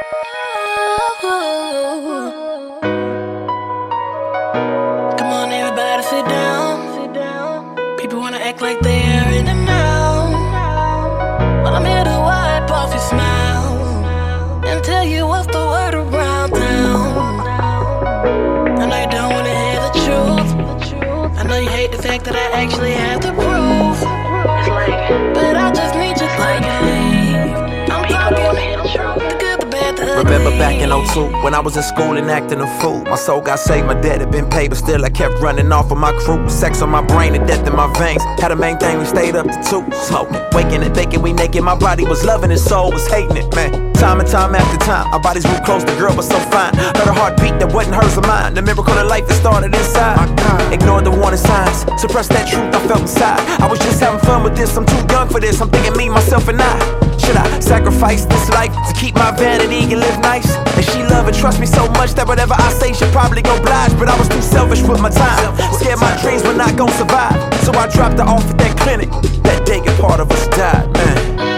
Come on, everybody, sit down. People wanna act like they are in the know, but I'm here to wipe off your smile and tell you what's the word around town. I know you don't wanna hear the truth. I know you hate the fact that I actually have the proof. It's like, but I just need you to believe. I'm talking the good, the bad, the ugly. Remember back in '02 when I was in school and acting a fool. My soul got saved, my debt had been paid, but still I kept running off of my crew. Sex on my brain and death in my veins. Had a main thing, we stayed up to 2. Smoking, waking and thinking we naked. My body was loving it, soul was hating it, man. Time and time after time, our bodies grew close, the girl was so fine. Heard her heartbeat that wasn't hers or mine. The miracle of life that started inside. Ignored the warning signs, suppressed that truth I felt inside. I was just having fun with this, I'm too young for this. I'm thinking me, myself and I. Should I sacrifice this life to keep my vanity and live nice? And she love and trust me so much that whatever I say she'll probably go oblige. But I was too selfish with my time, scared my dreams were not gonna survive. So I dropped her off at that clinic. That day a part of us died, man.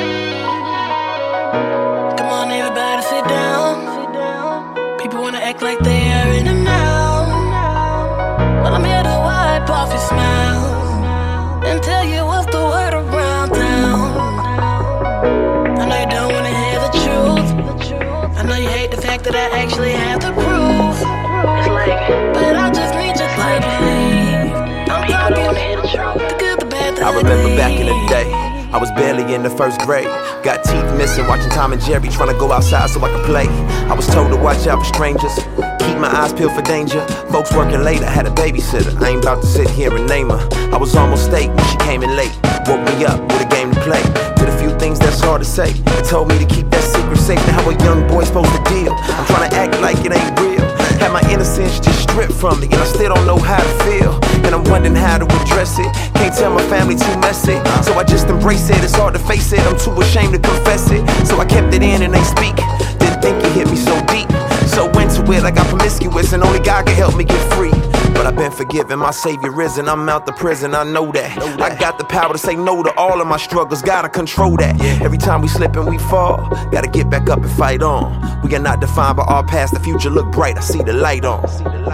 Come on, everybody, sit down. People wanna act like they are in the know, but I'm here to wipe off your smile and tell you what's the word around town. I know you don't wanna hear the truth. I know you hate the fact that I actually have the proof. It's like, but I just need you to believe. I'm talking the good, the bad, the I ugly. remember back in the day, I was barely in the first grade. Got teeth missing, watching Tom and Jerry, trying to go outside so I could play. I was told to watch out for strangers, keep my eyes peeled for danger. Folks working late, I had a babysitter. I ain't about to sit here and name her. I was almost late when she came in late. Woke me up with a game to play. Did a few things that's hard to say. It told me to keep that secret safe. Now how a young boy's supposed to deal. I'm trying to act like it ain't real. Had my innocence just stripped from me, and I still don't know how to feel. And I'm wondering how to address it. Can't tell my family too messy, so I just embrace it. It's hard to face it, I'm too ashamed to confess it. So I kept it in and ain't speak. Didn't think it hit me so deep. So into it, I got promiscuous, and only God can help me get free. But I've been forgiven, my savior risen. I'm out the prison, I know that. I got the power to say no to all of my struggles, gotta control that. Every time we slip and we fall, gotta get back up and fight on. We are not defined by our past, the future look bright, I see the light on.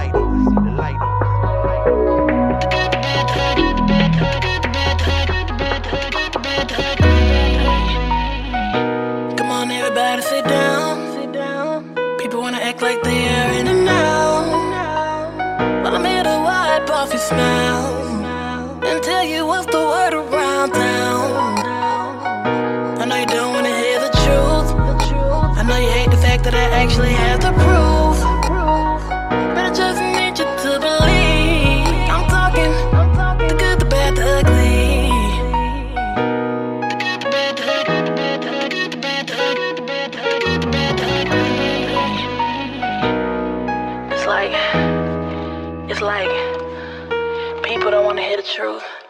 Come on, everybody, sit down. People wanna act like they are in the know, but I'm here to wipe off your smile and tell you what's the word around town. I know you don't wanna hear the truth. I know you hate the fact that I actually have the proof, but I just need you to believe. I'm talking the good, the bad, the ugly. It's like people don't wanna hear the truth.